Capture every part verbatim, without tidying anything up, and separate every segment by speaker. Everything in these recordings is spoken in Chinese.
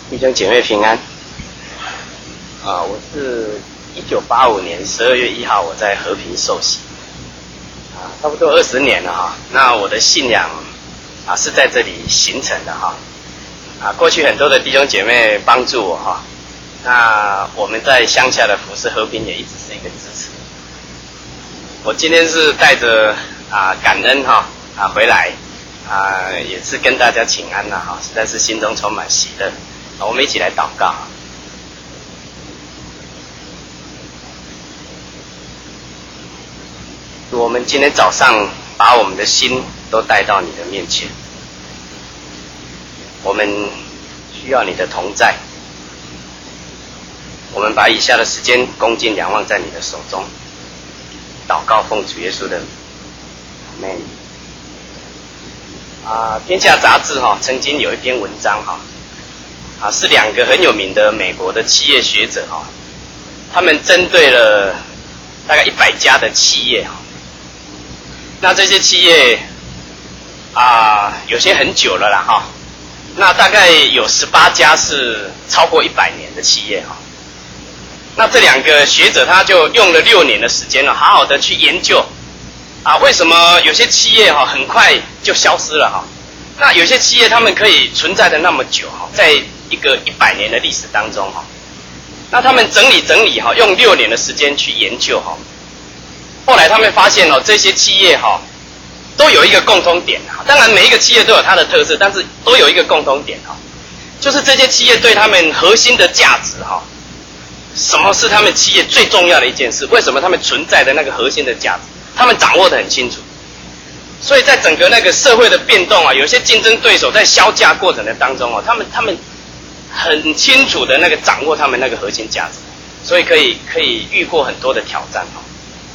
Speaker 1: 弟兄姐妹平安。啊，我是一九八五年十二月一号我在和平受洗，啊，差不多二十年了哈。那我的信仰啊是在这里形成的哈。啊，过去很多的弟兄姐妹帮助我哈。那我们在乡下的服事和平也一直是一个支持。我今天是带着啊感恩哈啊回来啊，也是跟大家请安了哈，实在是心中充满喜乐。我们一起来祷告。我们今天早上把我们的心都带到你的面前，我们需要你的同在。我们把以下的时间恭敬仰望在你的手中，祷告奉主耶稣的名，阿们。啊，天下杂志哈、哦、曾经有一篇文章哈、哦，啊是两个很有名的美国的企业学者哈、哦，他们针对了大概一百家的企业哈、哦，那这些企业啊有些很久了啦哈、哦，那大概有十八家是超过一百年的企业哈、哦。那这两个学者他就用了六年的时间了，好好的去研究啊，为什么有些企业哈很快就消失了哈？那有些企业他们可以存在的那么久哈，在一个一百年的历史当中哈，那他们整理整理哈，用六年的时间去研究哈，后来他们发现哦，这些企业哈都有一个共通点哈，当然每一个企业都有它的特色，但是都有一个共通点哈，就是这些企业对他们核心的价值哈。什么是他们企业最重要的一件事？为什么他们存在的那个核心的价值，他们掌握得很清楚。所以在整个那个社会的变动啊，有些竞争对手在销价过程的当中啊，他们他们很清楚的那个掌握他们那个核心价值，所以可以可以遇过很多的挑战哈。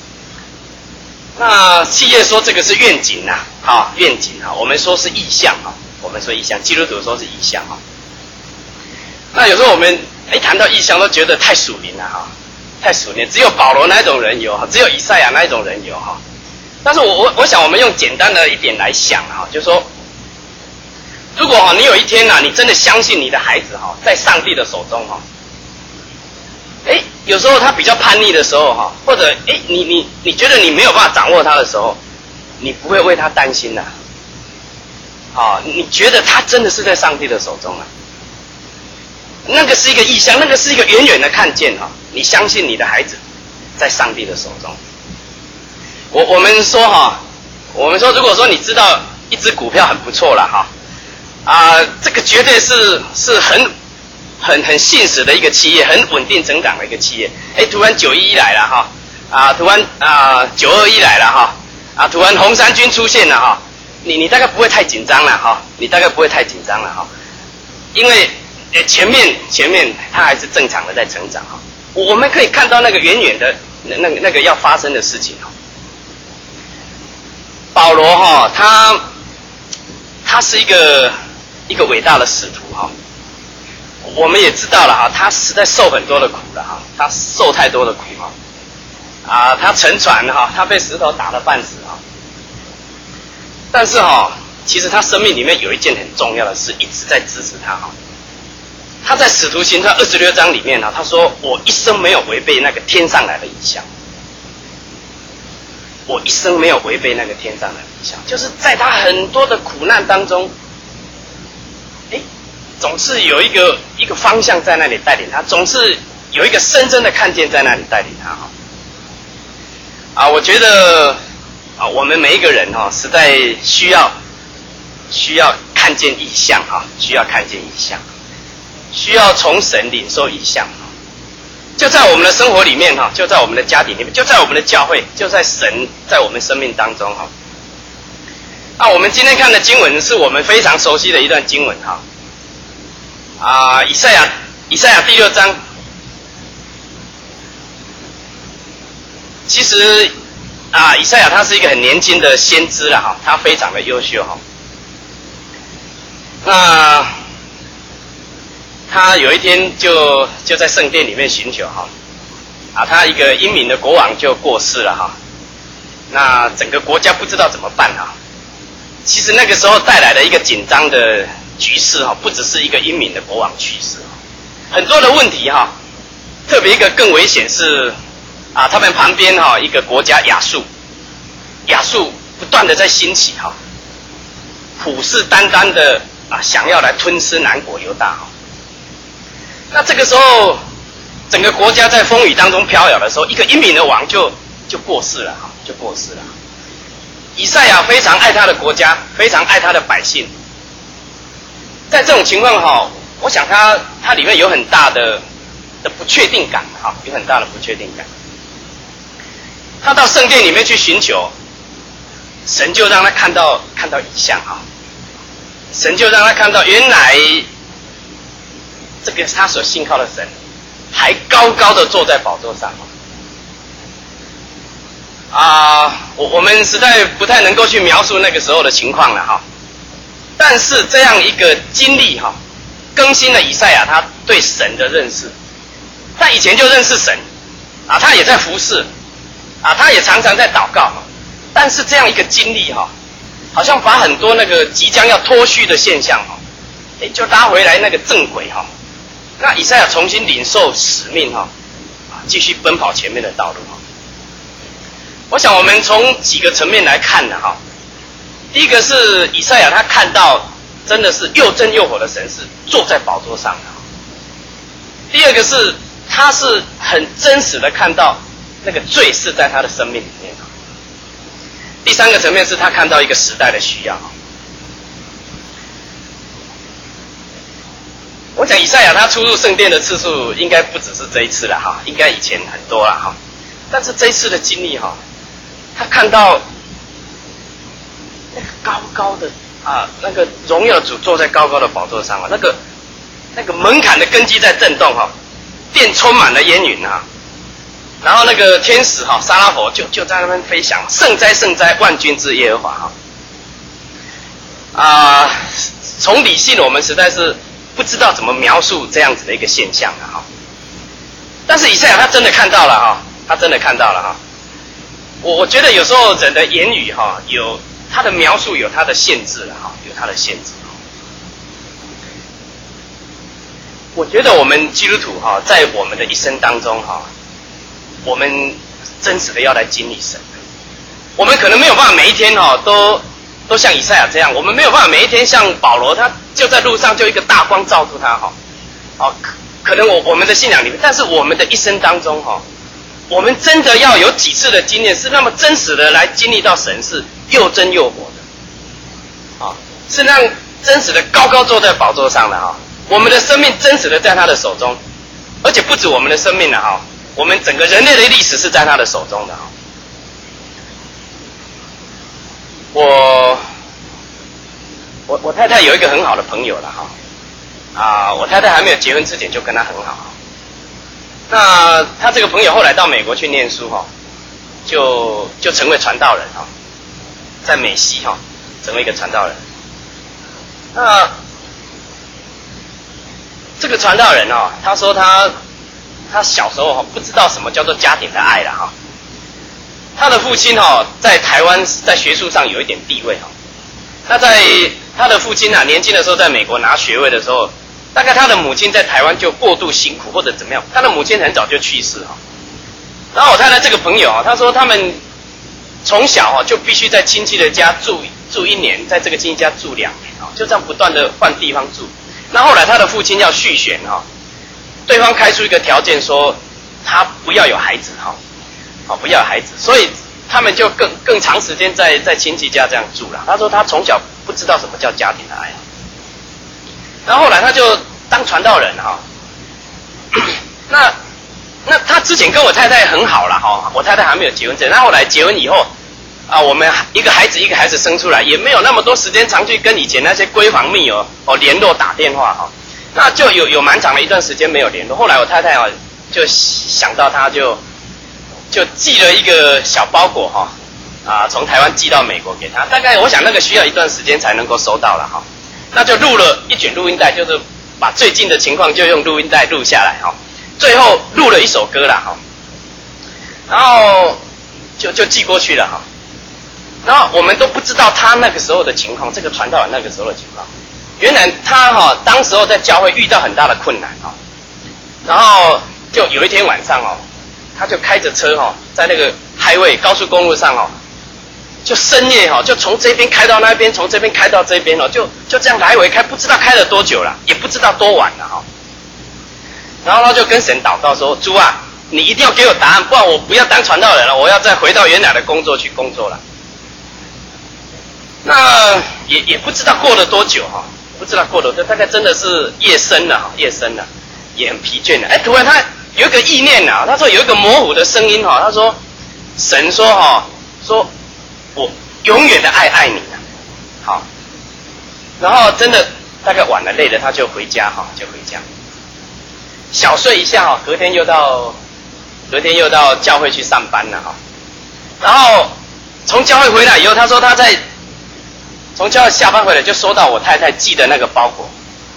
Speaker 1: 那企业说这个是愿景呐、啊，啊愿景啊，我们说是意向啊，我们说意向，基督徒说是意向啊。那有时候我们一谈到意象都觉得太属灵了哈，太属灵，只有保罗那一种人有哈，只有以赛亚那一种人有哈。但是我我我想我们用简单的一点来想哈，就是说，如果哈你有一天呐、啊，你真的相信你的孩子哈，在上帝的手中哈，哎，有时候他比较叛逆的时候哈，或者哎你你你觉得你没有办法掌握他的时候，你不会为他担心呐、啊，啊，你觉得他真的是在上帝的手中啊？那个是一个意象，那个是一个远远的看见哈。你相信你的孩子在上帝的手中。我我们说哈，我们说如果说你知道一只股票很不错了哈，啊、呃，这个绝对是是很很很信实的一个企业，很稳定成长的一个企业。哎，突然九一一来了哈，啊，突然啊九二一来了哈，啊，突然红三军出现了哈，你你大概不会太紧张了哈，你大概不会太紧张了哈，因为。诶，前面前面它还是正常的在成长哈，我们可以看到那个远远的那那个那个要发生的事情哈。保罗哈，他他是一个一个伟大的使徒哈，我们也知道了哈，他实在受很多的苦了哈，他受太多的苦哈，啊，他沉船哈，他被石头打得半死哈，但是哈，其实他生命里面有一件很重要的事一直在支持他哈。他在使徒行传二十六章里面呢、啊，他说：“我一生没有违背那个天上来的意象，我一生没有违背那个天上来的意象。”就是在他很多的苦难当中，哎，总是有一个一个方向在那里带领他，总是有一个深深的看见在那里带领他哈。啊，我觉得啊，我们每一个人哈、啊，实在需要需要看见异象哈，需要看见异象。需要从神领受异象，就在我们的生活里面哈，就在我们的家庭里面，就在我们的教会，就在神在我们生命当中哈。那我们今天看的经文是我们非常熟悉的一段经文哈，啊，以赛亚以赛亚第六章，其实啊，以赛亚他是一个很年轻的先知了哈，他非常的优秀哈。那他有一天就就在圣殿里面寻求哈，啊，他一个英明的国王就过世了哈，那整个国家不知道怎么办哈。其实那个时候带来了一个紧张的局势哈，不只是一个英明的国王去世，很多的问题哈，特别一个更危险是啊，他们旁边哈一个国家亚述，亚述不断的在兴起哈，虎视眈眈的啊想要来吞吃南国犹大哈。那这个时候，整个国家在风雨当中飘摇的时候，一个英明的王就就过世了哈，就过世了。以赛亚非常爱他的国家，非常爱他的百姓。在这种情况哈，我想他他里面有很大的的不确定感哈，有很大的不确定感。他到圣殿里面去寻求，神就让他看到看到异象哈，神就让他看到原来这个他所信靠的神还高高的坐在宝座上。啊，我我们实在不太能够去描述那个时候的情况了哈。但是这样一个经历哈，更新了以赛亚他对神的认识。他以前就认识神，啊，他也在服侍，啊，他也常常在祷告。但是这样一个经历哈，好像把很多那个即将要脱序的现象哈，哎，就拉回来那个正轨哈。那以赛亚重新领受使命哈，啊，继续奔跑前面的道路哈。我想我们从几个层面来看呢哈，第一个是以赛亚他看到真的是又真又活的神是坐在宝座上的，第二个是他是很真实的看到那个罪是在他的生命里面，第三个层面是他看到一个时代的需要。我想以赛亚他出入圣殿的次数应该不只是这一次了哈，应该以前很多了哈，但是这一次的经历哈，他看到那个高高的啊，那个荣耀主坐在高高的宝座上啊，那个那个门槛的根基在震动哈，殿充满了烟云啊，然后那个天使哈撒拉佛就就在那边飞翔，圣哉圣哉万军之耶和华哈。啊，从理性我们实在是不知道怎么描述这样子的一个现象了哈。但是以赛亚他真的看到了哈，他真的看到了哈。我我觉得有时候人的言语哈，有他的描述有他的限制了哈，有他的限制。我觉得我们基督徒哈，在我们的一生当中哈，我们真实的要来经历神。我们可能没有办法每一天哈都都像以赛亚这样，我们没有办法每一天像保罗，他就在路上就一个大光照住他哈。哦，可能我我们的信仰里面，但是我们的一生当中哈，我们真的要有几次的经验，是那么真实的来经历到神是又真又活的，啊，是让真实的高高坐在宝座上的哈。我们的生命真实的在他的手中，而且不止我们的生命了哈，我们整个人类的历史是在他的手中的哈。我我我太太有一个很好的朋友了哈，啊，我太太还没有结婚之前就跟他很好。那他这个朋友后来到美国去念书哈，就就成为传道人哈，在美西哈成为一个传道人。那这个传道人哦，他说他他小时候哈不知道什么叫做家庭的爱了哈。他的父亲哈在台湾在学术上有一点地位哈。那在他的父亲啊年轻的时候在美国拿学位的时候，大概他的母亲在台湾就过度辛苦或者怎么样，他的母亲很早就去世哈。然后我太太这个朋友啊，他说他们从小哈就必须在亲戚的家住住一年，在这个亲戚家住两年啊，就这样不断的换地方住。那后来他的父亲要续选哈，对方开出一个条件说他不要有孩子哈，哦不要有孩子，所以他们就更更长时间在在亲戚家这样住了。他说他从小不知道什么叫家庭的爱，然后后来他就当传道人哈。那那他之前跟我太太很好了哈，我太太还没有结婚证，那后来结婚以后啊，我们一个孩子一个孩子生出来，也没有那么多时间常去跟以前那些闺房密友哦联络打电话哈，那就有有蛮长的一段时间没有联络。后来我太太啊就想到他就就寄了一个小包裹哈，啊从台湾寄到美国给他，大概我想那个需要一段时间才能够收到了哈，那就录了一卷录音带，就是把最近的情况就用录音带录下来哈，最后录了一首歌啦哈，然后就就寄过去了哈。然后我们都不知道他那个时候的情况，这个传道人那个时候的情况。 原来他哈、哦、当时候在教会遇到很大的困难哈、哦，然后就有一天晚上哦，他就开着车哈、哦，在那个highway高速公路上哦，就深夜哈、哦，就从这边开到那边，从这边开到这边哦，就就这样来回开，不知道开了多久了，也不知道多晚了哈、哦。然后他就跟神祷告说：“主啊，你一定要给我答案，不然我不要当传道人了，我要再回到原来的工作去工作了。”那也也不知道过了多久哈、哦，不知道过了多久，大概真的是夜深了哈，夜深了，也很疲倦了。哎，突然他有一个意念啊，他说有一个模糊的声音哈，他说神说哈，说我永远的爱爱你啊，好，然后真的大概晚了累了，他就回家哈，就回家。小睡一下哈，隔天又到，隔天又到教会去上班了哈。然后从教会回来以后，他说他在从教会下班回来就收到我太太寄的那个包裹，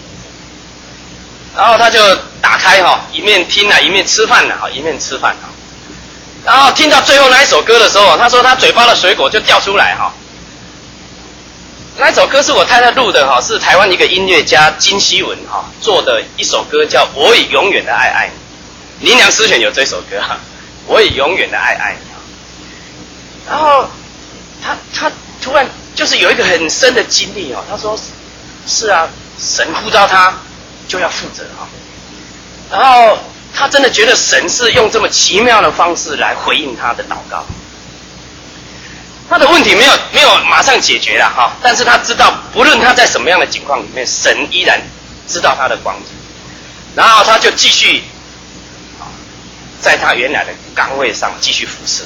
Speaker 1: 然后他就打开哈，一面听啊，一面吃饭了哈，一面吃饭哈。然后听到最后那一首歌的时候，他说他嘴巴的水果就掉出来哈。那一首歌是我太太录的哈，是台湾一个音乐家金希文哈做的一首歌，叫《我已永远的爱爱你》。林良诗选有这首歌哈，《我已永远的爱爱你》。然后他他突然就是有一个很深的经历哦，他说是啊，神呼召他就要负责哈。然后他真的觉得神是用这么奇妙的方式来回应他的祷告。他的问题没有没有马上解决了哈，但是他知道不论他在什么样的情况里面，神依然知道他的光景，然后他就继续在他原来的岗位上继续服侍。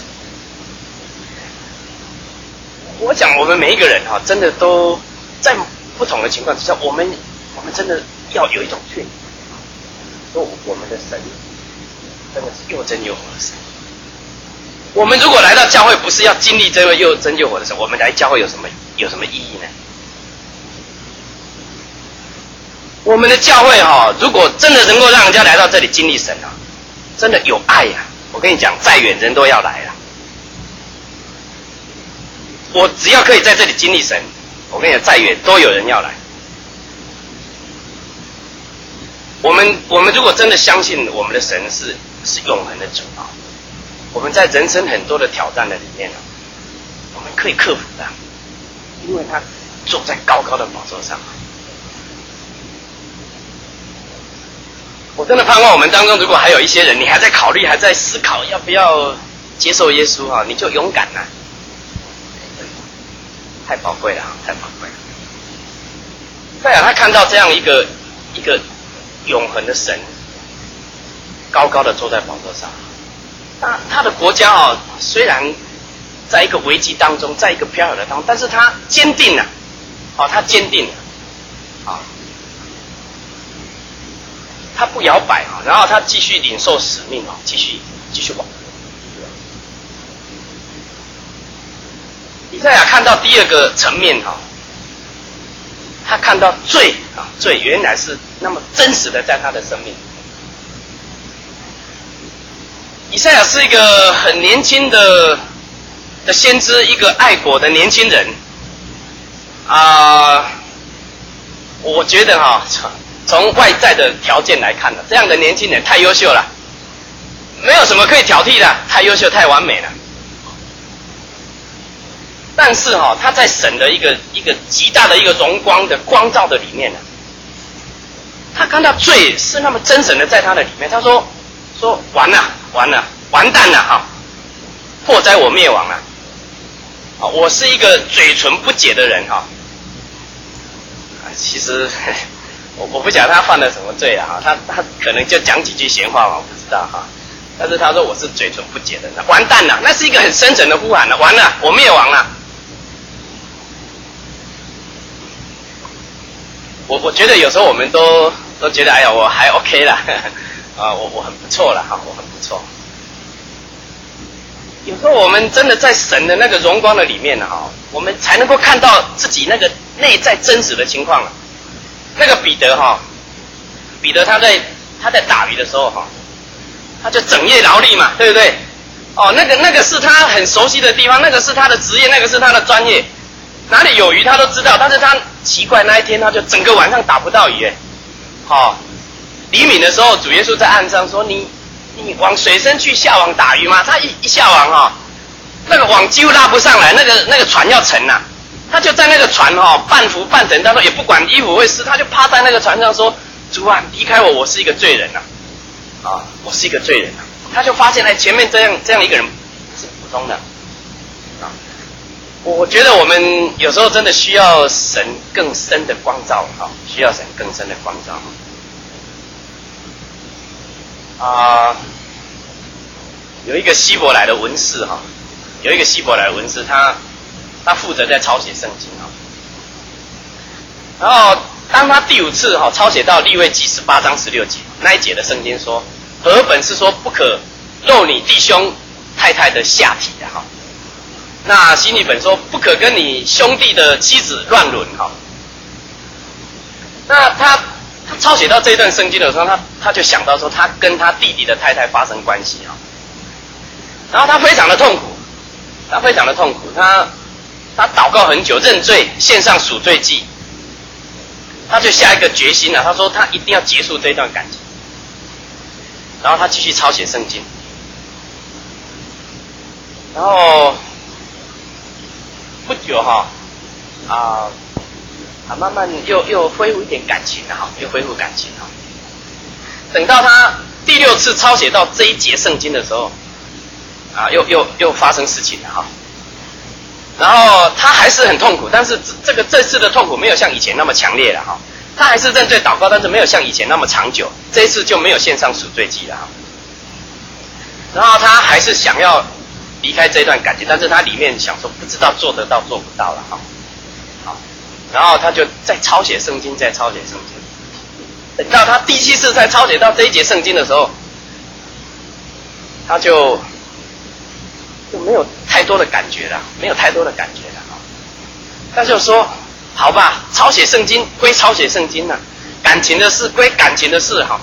Speaker 1: 我讲我们每一个人哈，真的都在不同的情况之下，我们我们真的要有一种确定，说我们的神真的是又真又活的神。我们如果来到教会，不是要经历这位又真又活的神，我们来教会有什么有什么意义呢？我们的教会哈、哦，如果真的能够让人家来到这里经历神啊，真的有爱呀、啊！我跟你讲，再远人都要来了。我只要可以在这里经历神，我跟你讲，再远都有人要来。我们我们如果真的相信我们的神是是永恒的主啊。我们在人生很多的挑战的里面呢，我们可以克服的，因为他坐在高高的宝座上。我真的盼望我们当中，如果还有一些人，你还在考虑，还在思考要不要接受耶稣哈，你就勇敢了，太宝贵了，太宝贵了。再讲他看到这样一个一个永恒的神，高高的坐在宝座上。他他的国家哦，虽然在一个危机当中，在一个飘摇的当中，但是他坚定了、啊，哦，他坚定了，啊、哦，他不摇摆啊，然后他继续领受使命哦，继续继续往。以赛亚看到第二个层面哈、哦，他看到罪啊，罪原来是那么真实的在他的生命。以赛亚是一个很年轻的的先知，一个爱国的年轻人啊、呃。我觉得哈、哦，从外在的条件来看呢，这样的年轻人太优秀了，没有什么可以挑剔的，太优秀，太完美了。但是哈、哦，他在神的一个一个极大的一个荣光的光照的里面呢，他看到罪是那么真实的在他的里面，他说说完了。完了，完蛋了哈！祸哉我灭亡了！啊，我是一个嘴唇不洁的人哈。啊，其实我我不晓得他犯了什么罪啊，他他可能就讲几句闲话嘛，我不知道哈。但是他说我是嘴唇不洁的人，完蛋了，那是一个很深沉的呼喊了，完了，我灭亡了。我我觉得有时候我们都都觉得，哎呀，我还 OK 啦。啊，我我很不错了哈，我很不错。有时候我们真的在神的那个荣光的里面呢，哈，我们才能够看到自己那个内在真实的情况了。那个彼得哈，彼得他在他在打鱼的时候哈，他就整夜劳力嘛，对不对？哦，那个那个是他很熟悉的地方，那个是他的职业，那个是他的专业，哪里有鱼他都知道，但是他奇怪，那一天他就整个晚上打不到鱼，哎，好、哦，黎明的时候，主耶稣在岸上说：“你你往水深去下网打鱼吗？”他一一下网哈、哦，那个网几乎拉不上来，那个那个船要沉呐、啊，他就在那个船哈、哦、半浮半沉当中，也不管衣服会湿，他就趴在那个船上说：“主啊，离开我，我是一个罪人呐、啊，啊，我是一个罪人呐、啊。”他就发现哎，前面这样这样一个人是普通的，啊，我觉得我们有时候真的需要神更深的光照啊，需要神更深的光照啊。有一个希伯来的文士哈，有一个希伯来的文士，他他负责在抄写圣经啊。然后当他第五次哈抄写到利未记十八章十六节那一节的圣经说，和本是说不可露你弟兄太太的下体的哈。那新译本说不可跟你兄弟的妻子乱伦哈。那他他抄写到这一段圣经的时候，他他就想到说他跟他弟弟的太太发生关系啊。然后他非常的痛苦，他非常的痛苦，他他祷告很久，认罪，献上赎罪祭，他就下一个决心了、啊，他说他一定要结束这一段感情。然后他继续抄写圣经，然后不久哈啊啊慢慢又又恢复一点感情了哈，又恢复感情哈。等到他第六次抄写到这一节圣经的时候，啊又又又发生事情了哈。然后他还是很痛苦，但是这个这次的痛苦没有像以前那么强烈了哈。他还是认罪祷告，但是没有像以前那么长久。这一次就没有献上赎罪祭了哈。然后他还是想要离开这段感情，但是他里面想说不知道做得到做不到了哈。好，然后他就再抄写圣经，再抄写圣经。等到他第七次再抄写到这一节圣经的时候，他就就没有太多的感觉了，没有太多的感觉了哈。他就说好吧，抄写圣经归抄写圣经了、啊，感情的事归感情的事哈。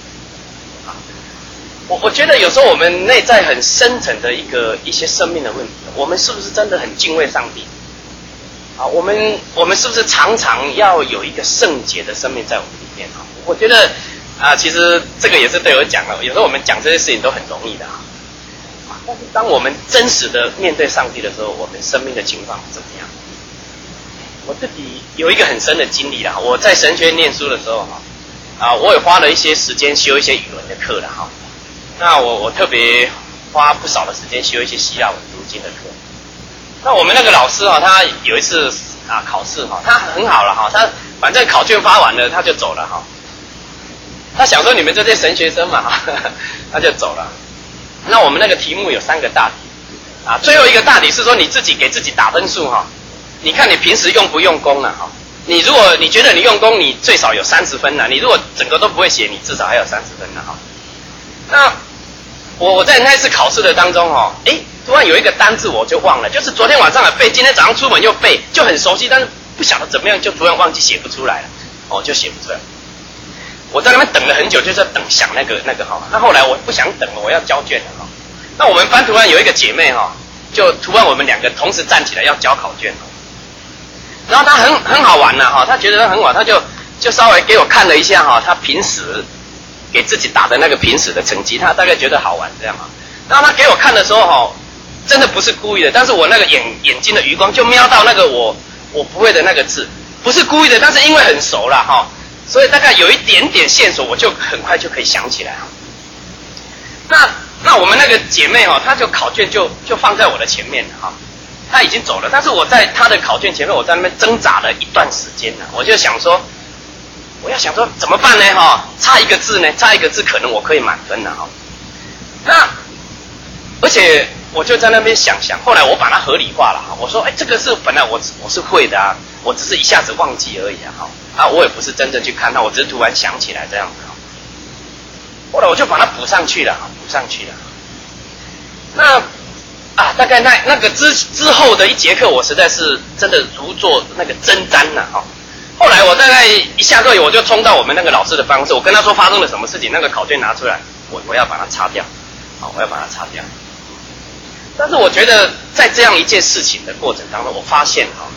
Speaker 1: 我我觉得有时候我们内在很深层的一个一些生命的问题，我们是不是真的很敬畏上帝？啊，我们我们是不是常常要有一个圣洁的生命在我们里面啊？我觉得啊，其实这个也是对我讲了，有时候我们讲这些事情都很容易的啊，但是当我们真实的面对上帝的时候，我们生命的情况怎么样？我自己有一个很深的经历啦，我在神学院念书的时候哈，啊，我也花了一些时间修一些语文的课了哈。那我我特别花不少的时间修一些希腊文读经的课。那我们那个老师哈，他有一次啊考试哈，他很好了哈，他反正考卷发完了他就走了哈。他想说你们这些神学生嘛，他就走了。那我们那个题目有三个大题啊，最后一个大题是说你自己给自己打分数哈。你看你平时用不用功了哈？你如果你觉得你用功，你最少有三十分了；你如果整个都不会写，你至少还有三十分了哈。那我我在那次考试的当中哦，哎，突然有一个单字我就忘了，就是昨天晚上还背，今天早上出门又背，就很熟悉，但是不晓得怎么样，就突然忘记写不出来了，哦，就写不出来。我在那边等了很久，就在等想那个那个哈。那后来我不想等了，我要交卷了哈。那我们班突然有一个姐妹哈，就突然我们两个同时站起来要交考卷。然后他很很好玩了哈，他觉得他很好，他就就稍微给我看了一下哈，他平时给自己打的那个平时的成绩，他大概觉得好玩这样哈。然后他给我看的时候哈，真的不是故意的，但是我那个眼眼睛的余光就瞄到那个我我不会的那个字，不是故意的，但是因为很熟了哈，所以大概有一点点线索，我就很快就可以想起来哈。那那我们那个姐妹哈，她就考卷就就放在我的前面哈。他已经走了，但是我在他的考卷前面，我在那边挣扎了一段时间了。我就想说，我要想说怎么办呢？哈，差一个字呢，差一个字可能我可以满分了哈。那而且我就在那边想想，后来我把它合理化了哈。我说，哎，这个是本来我我是会的啊，我只是一下子忘记而已啊哈。啊，我也不是真正去看它，我只是突然想起来这样子。后来我就把它补上去了，补上去了。那。啊，大概那那个之之后的一节课，我实在是真的如坐那个针毡呐哈。后来我大概一下课我就冲到我们那个老师的办公室，我跟他说发生了什么事情，那个考卷拿出来，我我要把它擦掉，好，我要把它擦掉。但是我觉得在这样一件事情的过程当中，我发现哈，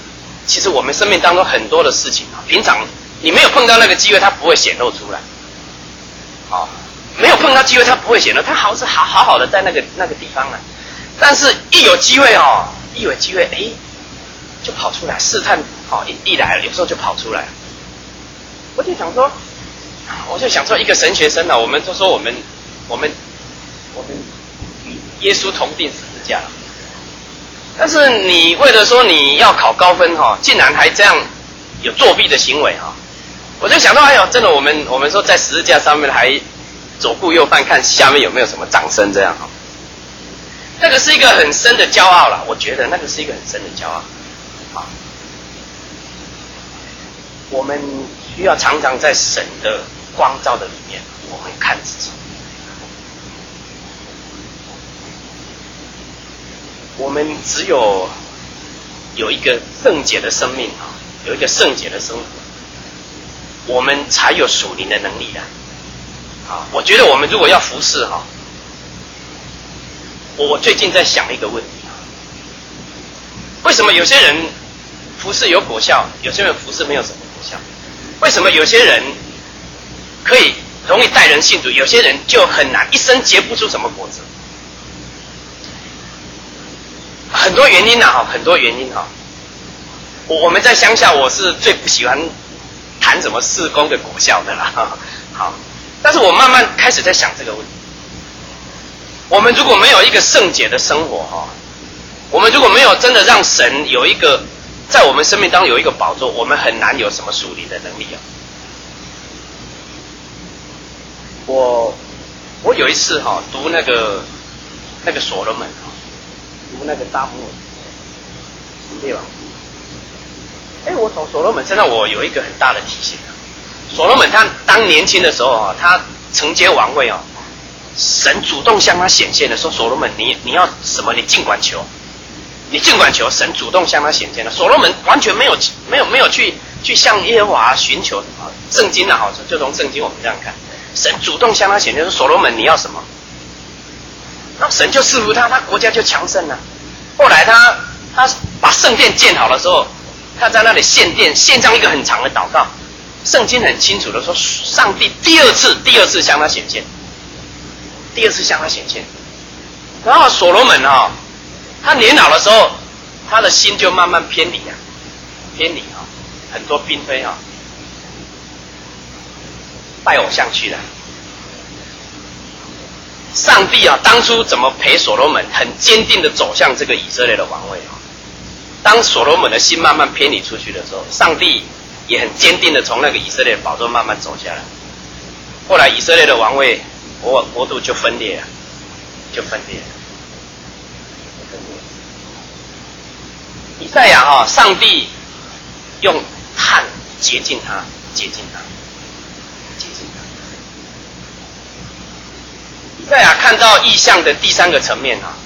Speaker 1: 其实我们生命当中很多的事情啊，平常你没有碰到那个机会，它不会显露出来。哦，没有碰到机会，它不会显露，它好是好好好的在那个那个地方啊。但是，一有机会哦，一有机会，哎，就跑出来试探，哦，一一来了，有时候就跑出来。我就想说，我就想说，一个神学生呢、啊，我们都说我们，我们，我们与耶稣同定十字架。但是你为了说你要考高分哈、哦，竟然还这样有作弊的行为哈、哦，我就想到，哎呦，真的，我们我们说在十字架上面还左顾右盼，看下面有没有什么掌声这样哈、哦，那个是一个很深的骄傲了，我觉得那个是一个很深的骄傲啊。我们需要常常在神的光照的里面，我们看自己。我们只有有一个圣洁的生命啊，有一个圣洁的生活，我们才有属灵的能力的。啊，我觉得我们如果要服侍哈，我最近在想一个问题啊，为什么有些人服侍有果效，有些人服侍没有什么果效？为什么有些人可以容易带人信主，有些人就很难，一生结不出什么果子？很多原因啊，很多原因啊。我我们在乡下，我是最不喜欢谈什么事工的果效的啦。好，但是我慢慢开始在想这个问题。我们如果没有一个圣洁的生活哈，我们如果没有真的让神有一个在我们生命当中有一个宝座，我们很难有什么属灵的能力啊。我我有一次哈读那个那个所罗门哈。读那个大木列王，哎，我从所罗门身上我有一个很大的提醒啊。所罗门他当年轻的时候啊，他承接王位啊，神主动向他显现的说：“所罗门，你你要什么？你尽管求，你尽管求。”神主动向他显现了。所罗门完全没有没有没有去去向耶和华寻求啊。圣经啊，好，就从圣经我们这样看，神主动向他显现说：“所罗门，你要什么？”那神就赐福他，他国家就强盛了。后来他他把圣殿建好的时候，他在那里献殿，献上一个很长的祷告。圣经很清楚的说，上帝第二次第二次向他显现，第二次向他显现。然后所罗门啊、哦，他年老的时候，他的心就慢慢偏离啊，偏离啊、哦，很多嫔妃啊、哦，拜偶像去了。上帝啊，当初怎么陪所罗门很坚定的走向这个以色列的王位啊？当所罗门的心慢慢偏离出去的时候，上帝也很坚定的从那个以色列的宝座慢慢走下来。后来以色列的王位国国度就分裂了，就分裂了。以赛亚啊，上帝用炭洁净他，洁净他。以赛亚看到异象的第三个层面啊，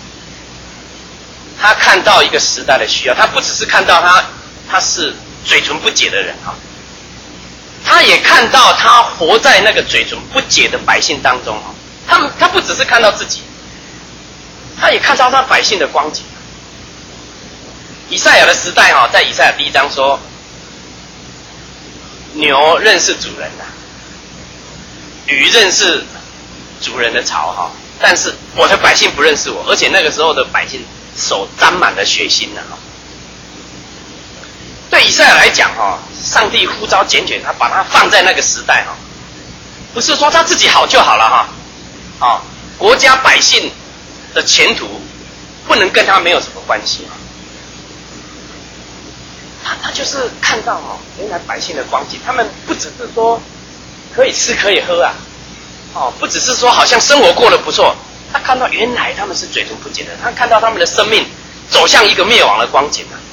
Speaker 1: 他看到一个时代的需要，他不只是看到他他是嘴唇不洁的人啊，他也看到他活在那个嘴唇不洁的百姓当中啊，他们他不只是看到自己，他也看到他百姓的光景。以赛亚的时代啊，在以赛亚第一章说，牛认识主人啊，驴认识主人的槽哈，但是我的百姓不认识我，而且那个时候的百姓手沾满了血腥呢、啊。对以赛亚来讲哈，上帝呼召拣选他，把他放在那个时代哈，不是说他自己好就好了哈，啊，国家百姓的前途不能跟他没有什么关系啊。他他就是看到哦，原来百姓的光景，他们不只是说可以吃可以喝啊。哦，不只是说好像生活过得不错，他看到原来他们是嘴唇不洁的，他看到他们的生命走向一个灭亡的光景啊！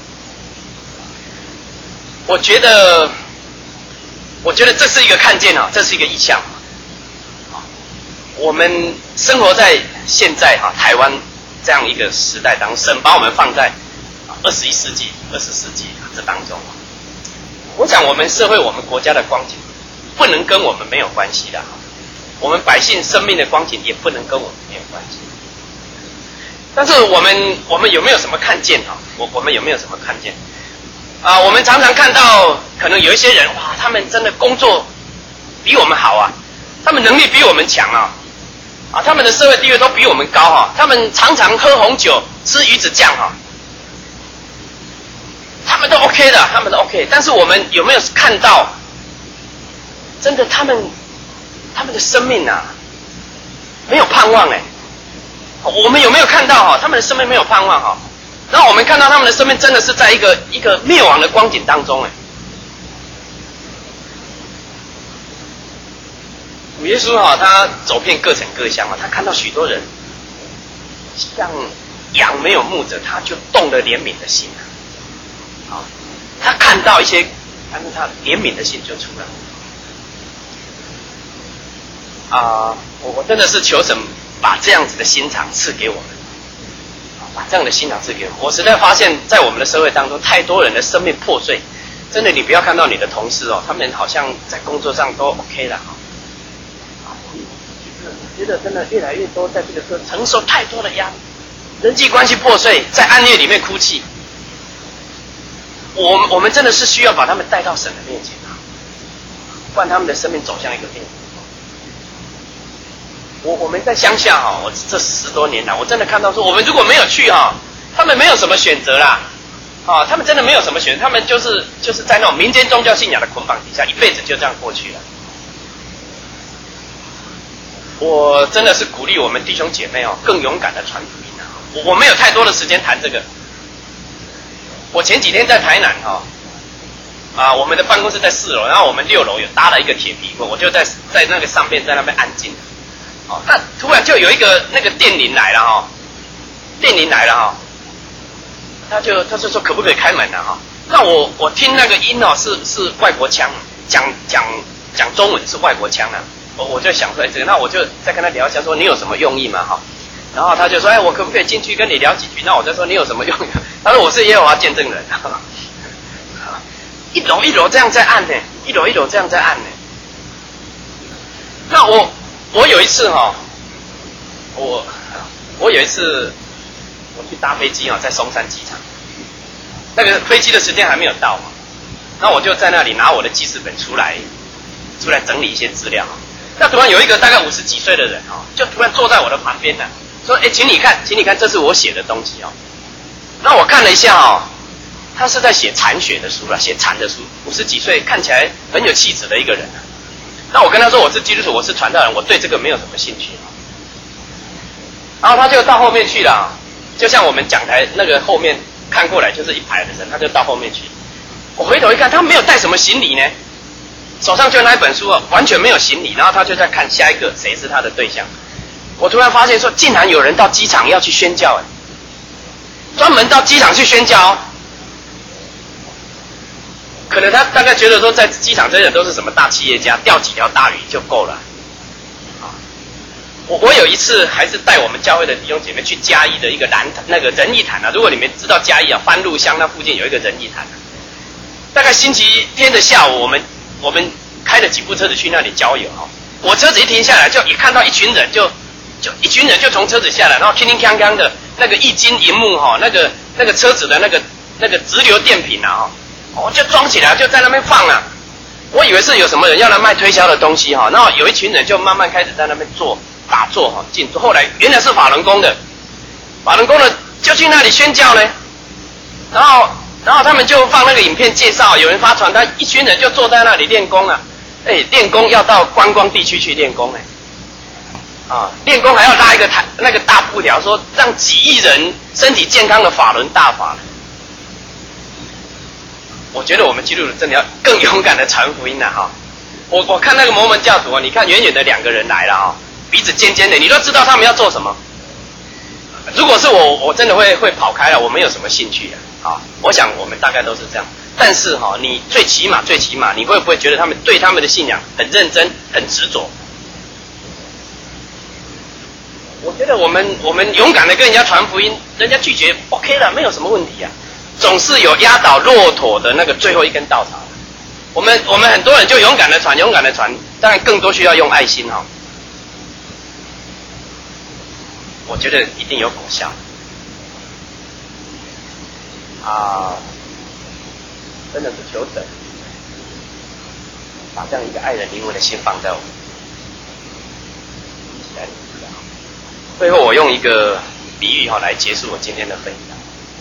Speaker 1: 我觉得，我觉得这是一个看见啊，这是一个意象啊。我们生活在现在哈、啊、台湾这样一个时代当中，神把我们放在二十一世纪、二十世纪这当中，我想我们社会、我们国家的光景不能跟我们没有关系的。我们百姓生命的光景也不能跟我们没有关系，但是我们我们有没有什么看见啊？我我们有没有什么看见？ 啊，我们常常看到，可能有一些人，哇，他们真的工作比我们好啊，他们能力比我们强啊，啊，他们的社会地位都比我们高啊，他们常常喝红酒、吃鱼子酱哈，他们都 OK 的，他们都 OK。但是我们有没有看到，真的他们他们的生命啊，没有盼望哎？我们有没有看到哈，他们的生命没有盼望哈？然后我们看到他们的生命真的是在一个一个灭亡的光景当中哎。主耶稣哈，他走遍各城各乡啊，他看到许多人像羊没有牧者，他就动了怜悯的心啊。啊，他看到一些，但是他怜悯的心就出来。啊，我我真的是求神把这样子的心肠赐给我们。把这样的心肠赐给我们。我实在发现，在我们的社会当中，太多人的生命破碎。真的，你不要看到你的同事哦，他们好像在工作上都 OK 了哈。我觉得真的越来越多，在这个时候承受太多的压力，人际关系破碎，在暗夜里面哭泣。我们我们真的是需要把他们带到神的面前啊，不然他们的生命走向一个灭亡。我我们在乡下哈，我这十多年来，我真的看到说，我们如果没有去哈，他们没有什么选择啦，啊，他们真的没有什么选择，他们就是就是在那种民间宗教信仰的捆绑底下，一辈子就这样过去了。我真的是鼓励我们弟兄姐妹哦，更勇敢的传福音啊！我我没有太多的时间谈这个。我前几天在台南哈，啊，我们的办公室在四楼，然后我们六楼有搭了一个铁皮屋，我就在在那个上面在那边安静。哦，那突然就有一个那个电铃来了哈、哦，电铃来了哈、哦，他就他就说可不可以开门了、啊、哈？那我我听那个音哦是是外国腔，讲讲讲中文是外国腔啊，我我就想说哎这个，那我就再跟他聊一下，说你有什么用意嘛哈？然后他就说哎我可不可以进去跟你聊几句？那我就说你有什么用意？他说我是耶和华见证人，一楼一楼这样在按呢，一楼一楼这样在按呢。那我。我有一次哈，我我有一次我去搭飞机啊，在松山机场，那个飞机的时间还没有到嘛，那我就在那里拿我的记事本出来，出来整理一些资料。那突然有一个大概五十几岁的人哦，就突然坐在我的旁边呢，说：“哎，请你看，请你看，这是我写的东西哦。”那我看了一下哦，他是在写禅学的书啦，写禅的书，五十几岁，看起来很有气质的一个人啊。那我跟他说我是基督徒，我是传道人，我对这个没有什么兴趣。然后他就到后面去了，就像我们讲台那个后面看过来就是一排的人，他就到后面去。我回头一看，他没有带什么行李呢，手上就那一本书啊，完全没有行李。然后他就在看下一个谁是他的对象。我突然发现说，竟然有人到机场要去宣教，哎，专门到机场去宣教哦。可能他大概觉得说，在机场这些人都是什么大企业家，钓几条大鱼就够了。啊，我我有一次还是带我们教会的弟兄姐妹去嘉义的一个蓝那个仁义潭啊，如果你们知道嘉义啊，番路乡那附近有一个仁义潭、啊，大概星期天的下午，我们我们开了几部车子去那里郊游哦。我车子一停下来，就一看到一群人就，就就一群人就从车子下来，然后叮叮锵锵的那个液晶萤幕哈、哦，那个那个车子的那个那个直流电瓶啊哈。哦，就装起来，就在那边放啊！我以为是有什么人要来卖推销的东西哈，然后有一群人就慢慢开始在那边做打坐哈，进后来原来是法轮功的，法轮功的就去那里宣教呢，然后然后他们就放那个影片介绍，有人发传单，一群人就坐在那里练功啊，哎，练功要到观光地区去练功哎，啊，练功还要拉一个台那个大布条，说让几亿人身体健康的法轮大法。我觉得我们基督徒真的要更勇敢的传福音了、啊、哈！我我看那个摩门教徒啊，你看远远的两个人来了哈，鼻子尖尖的，你都知道他们要做什么。如果是我，我真的会会跑开了，我没有什么兴趣啊。啊，我想我们大概都是这样。但是哈，你最起码最起码，你会不会觉得他们对他们的信仰很认真、很执着？我觉得我们我们勇敢的跟人家传福音，人家拒绝 OK 了，没有什么问题啊。总是有压倒骆驼的那个最后一根稻草。我们我们很多人就勇敢的传，勇敢的传，当然更多需要用爱心哈、哦。我觉得一定有果效。啊、 真的是求神把这样一个爱人灵魂的心放在我们一起来领受。最后我用一个比喻哈来结束我今天的分享。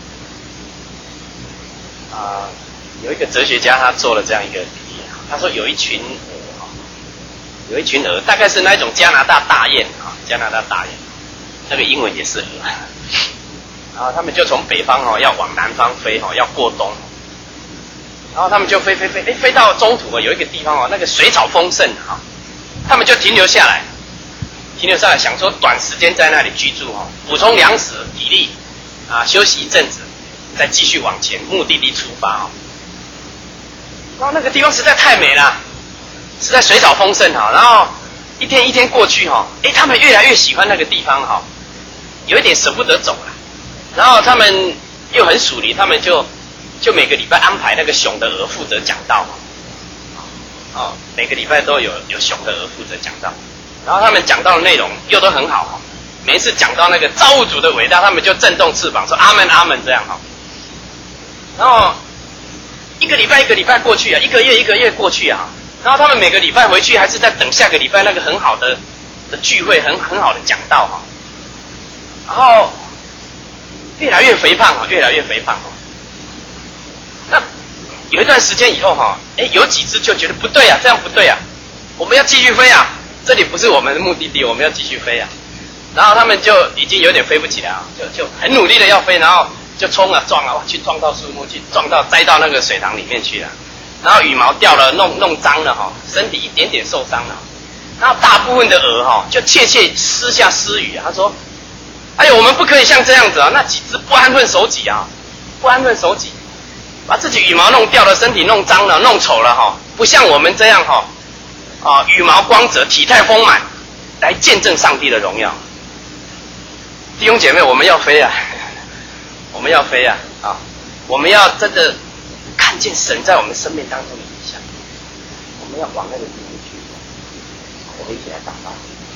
Speaker 1: 啊、呃，有一个哲学家他做了这样一个比喻，他说有一群鹅，有一群鹅，大概是那一种加拿大大雁啊，加拿大大雁，那个英文也是鹅，然后他们就从北方哦要往南方飞哦，要过冬。然后他们就飞飞飞，哎，飞到中途啊，有一个地方哦，那个水草丰盛哈，他们就停留下来，停留下来，想说短时间在那里居住哈，补充粮食、体力啊，休息一阵子，再继续往前目的地出发哦。然后那个地方实在太美了，实在水草丰盛哈，然后一天一天过去哈，哎，他们越来越喜欢那个地方哈，有一点舍不得走了，然后他们又很属灵，他们就。就每个礼拜安排那个熊的鹅负责讲道，哦，每个礼拜都有有熊的鹅负责讲道，然后他们讲道的内容又都很好，每一次讲到那个造物主的伟大，他们就震动翅膀说阿门阿门这样哈。然后一个礼拜一个礼拜过去啊，一个月一个月过去啊，然后他们每个礼拜回去还是在等下个礼拜那个很好的的聚会，很很好的讲道哈，然后越来越肥胖啊，越来越肥胖。那有一段时间以后哈，哎，有几只就觉得不对啊，这样不对啊，我们要继续飞啊，这里不是我们的目的地，我们要继续飞啊。然后他们就已经有点飞不起来啊，就就很努力的要飞，然后就冲啊撞啊，去撞到树木，去撞到栽到那个水塘里面去了，然后羽毛掉了，弄弄脏了哈，身体一点点受伤了。然后大部分的鹅哈就窃窃私下私语啊，他说：“哎呦，我们不可以像这样子啊，那几只不安分守己啊，不安分守己。”把自己羽毛弄掉了，身体弄脏了，弄丑了哈，不像我们这样哈，啊，羽毛光泽，体态丰满，来见证上帝的荣耀。弟兄姐妹，我们要飞啊，我们要飞啊，啊，我们要真的看见神在我们生命当中的影响，我们要往那个地方去，我们一起来祷告。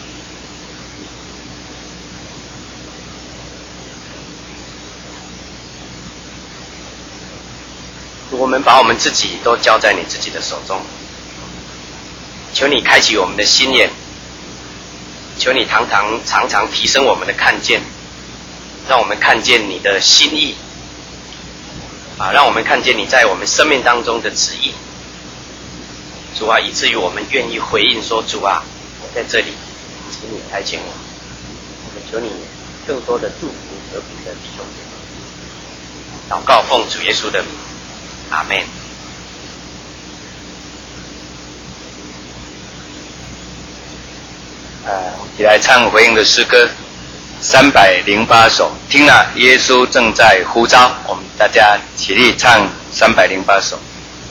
Speaker 1: 我们把我们自己都交在你自己的手中，求你开启我们的心眼，求你常常常常提升我们的看见，让我们看见你的心意，啊，让我们看见你在我们生命当中的旨意，主啊，以至于我们愿意回应说，主啊，我在这里，请你差遣我，我们求你更多的祝福和平的弟兄姐妹，祷告奉主耶稣的名。阿们。呃，一起来唱回应的诗歌三百零八首。听了，耶稣正在呼召，我们大家起立唱三百零八首。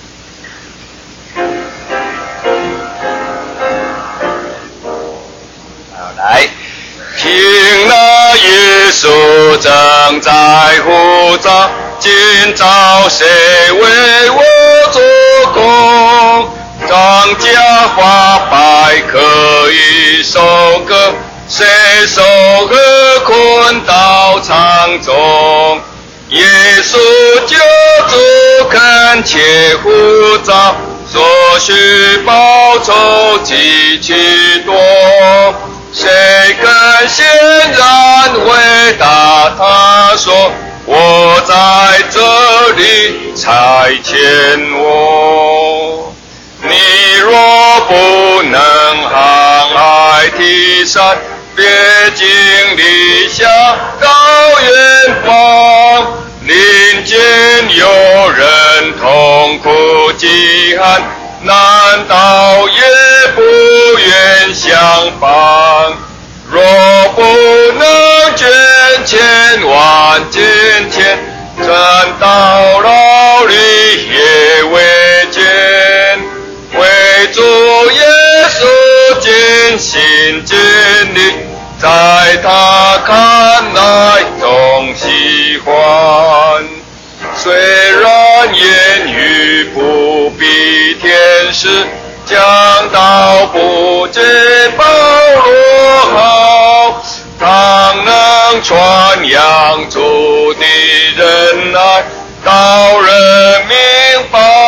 Speaker 1: 好，来，听了，耶稣正在呼召。今朝谁为我做工？张家花白可以收割，谁收割困到场中？耶稣救主恳切呼召，所需报酬极其多。谁更显然回答他说，我在这里差遣我。你若不能航海梯山，别经历下高远方，林间有人痛苦饥寒，难道也不愿相帮？若不能捐千万金钱，赚到老里也未见。为主耶稣尽心尽力，在他看来总喜欢。虽然言语不比天使，讲道不及保罗好，倘能传扬主的仁爱，到人明白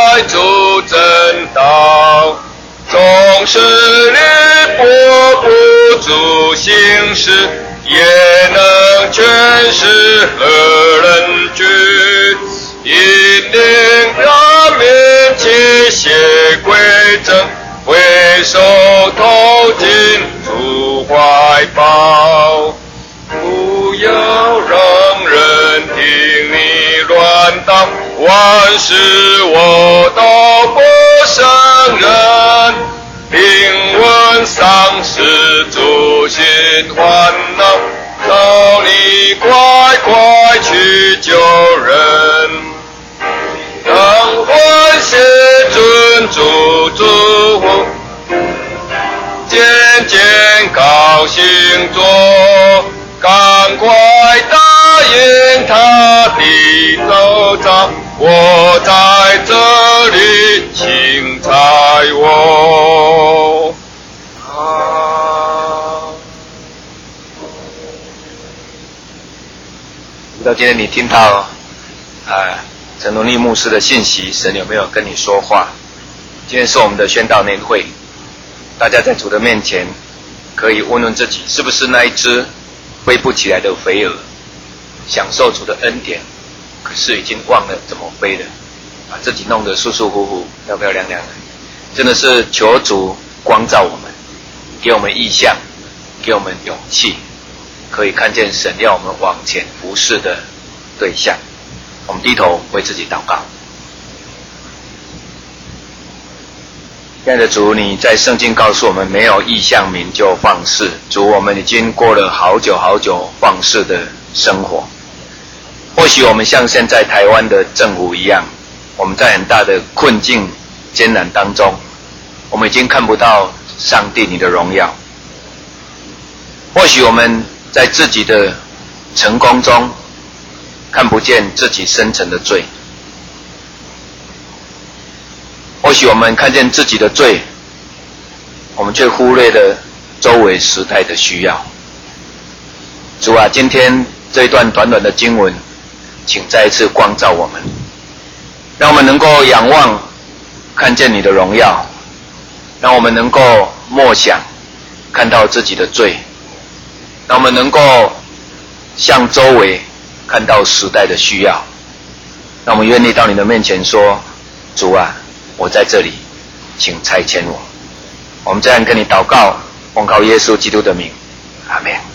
Speaker 2: 纵使力迫不足行事，也能全是何人居。引领人民齐谐归正，挥手投进主怀抱。不要让人听你乱荡，万事我都不胜任。听闻丧事诸心烦恼，求你快快去救人。让欢喜尊主祝福，渐渐高兴着，赶快答应他的奏章，我在这里，请采我。啊！不知道今天你听到啊、呃、陈荣利牧师的信息，神有没有跟你说话？今天是我们的宣道年会，大家在主的面前可以问问自己，是不是那一只飞不起来的飞蛾，享受主的恩典，可是已经忘了怎么飞了，把自己弄得舒舒服服、漂漂亮亮的。真的是求主光照我们，给我们意向，给我们勇气，可以看见神要我们往前服侍的对象。我们低头为自己祷告。亲爱的主，你在圣经告诉我们，没有意向名就放肆。主，我们已经过了好久好久放肆的生活。或许我们像现在台湾的政府一样，我们在很大的困境艰难当中，我们已经看不到上帝你的荣耀。或许我们在自己的成功中看不见自己深层的罪，或许我们看见自己的罪，我们却忽略了周围时代的需要。主啊，今天这一段短短的经文，请再一次光照我们，让我们能够仰望看见你的荣耀，让我们能够默想看到自己的罪，让我们能够向周围看到时代的需要，让我们愿意到你的面前说，主啊，我在这里，请差遣我。我们这样跟你祷告，奉靠耶稣基督的名，阿们。